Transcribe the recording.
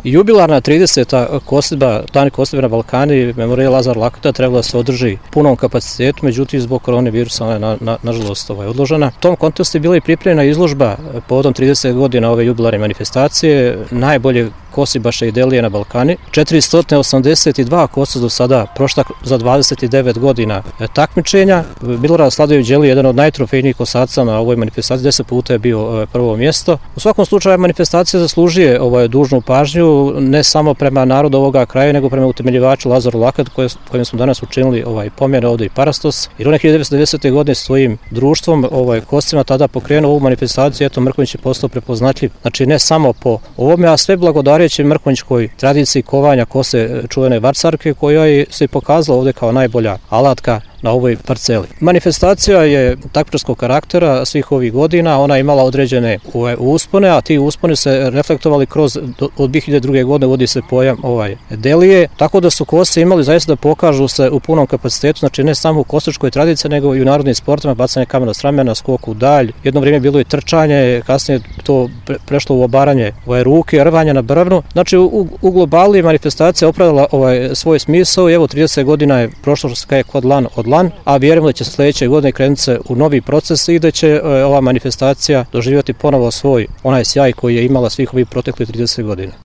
Jubilarna 30. kosidba, Dan kosidbe na Balkani, Memorijal Lazar Lakota trebala da se održi punom kapacitetu, međutim zbog koronavirusa ona je nažalost odložena. U tom kontekstu je bila i pripremljena izložba povodom 30 godina ove jubilarne manifestacije, najbolje kosibaša i delije na Balkani. 482 kosa do sada prošla za 29 godina takmičenja. Milorad Sladojević Đelić, jedan od najtrofejnijih kosaca na ovoj manifestaciji, 10 puta je bio prvo mjesto. U svakom slučaju manifestacija zaslužuje dužnu pažnju, ne samo prema narodu ovoga kraja, nego prema utemeljivaču Lazaru Lakotu, kojem smo danas učinili pomjer ovdje i parastos. Jer on je 1990. godine svojim društvom kostima tada pokrenuo ovu manifestaciju, eto Mrkonjić je postao prepoznatljiv. Znači ne samo po ovome, a sve blagodareći mrkonjičkoj tradiciji kovanja kose čuvene varcarke, koja je se pokazala ovdje kao najbolja alatka na ovoj parceli. Manifestacija je takmičarskog karaktera svih ovih godina, ona je imala određene uspone, a ti usponi se reflektovali kroz, od 2002. godine uvodi se pojam delije, tako da su kose imali zaista da pokažu se u punom kapacitetu, znači ne samo u kosačkoj tradiciji, nego i u narodnim sportima, bacanje kamena s ramena, skok u dalj. Jedno vrijeme bilo i trčanje, kasnije to prešlo u obaranje ruke, rvanje na brvnu. Znači u globalu je manifestacija opravdala svoj smisao i evo 30 godina je prošlo što se kaže kod lan od lan, a vjerujemo da će sljedeće godine krenuti se u novi proces i da će ova manifestacija doživjeti ponovo svoj onaj sjaj koji je imala svih ovih proteklih 30 godina.